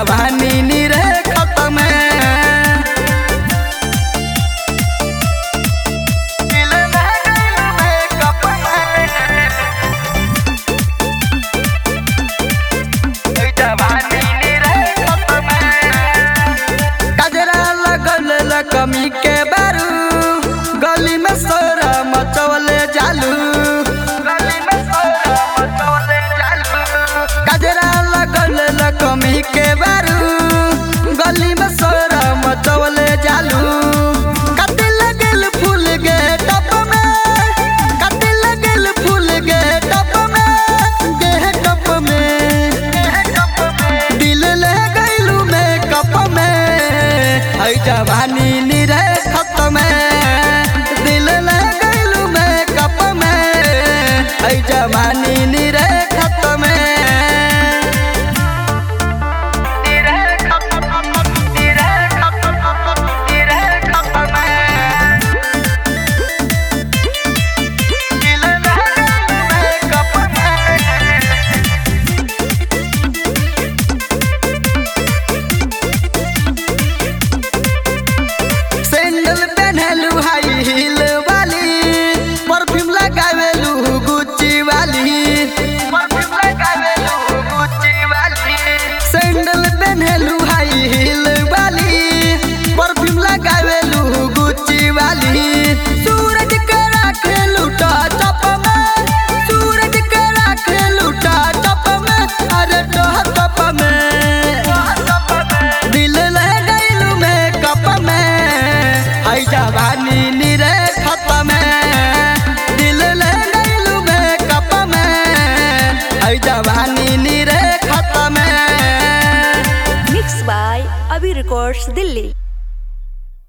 जवानी नी रे खत्म दिल में गइल मेकअप में जवानी नी रे खत्म कजरा लगल लकमी के बारू गली में सोरा मचवले जालू कजरा लगल लकमी के बारू गली में सोरा मचवले जालू कते लगल फूल गे टप में कते लगल फूल गे टप में दिल ले गइलू मेकअप में है जवानी नी रे खत्म दिल ले गइलू मेकअप में है जवानी नी रे खत्म सैंडल पहनलू हाई हील वाली परफ्यूम लगावेलू गुच्ची वाली सैंडल पहनलू हाई हील वाली परफ्यूम लगावेलू गुच्ची वाली सूरज के राखे लूटा टप में सूरज के राखे लूटा टप में अरे टप में दिल ले गइलू मेकअप में है जवानी नी रे खत्म दिल ले गइलू मेकअप में है जवानी नी रे खत्म Mixed by Abhi Records, Delhi.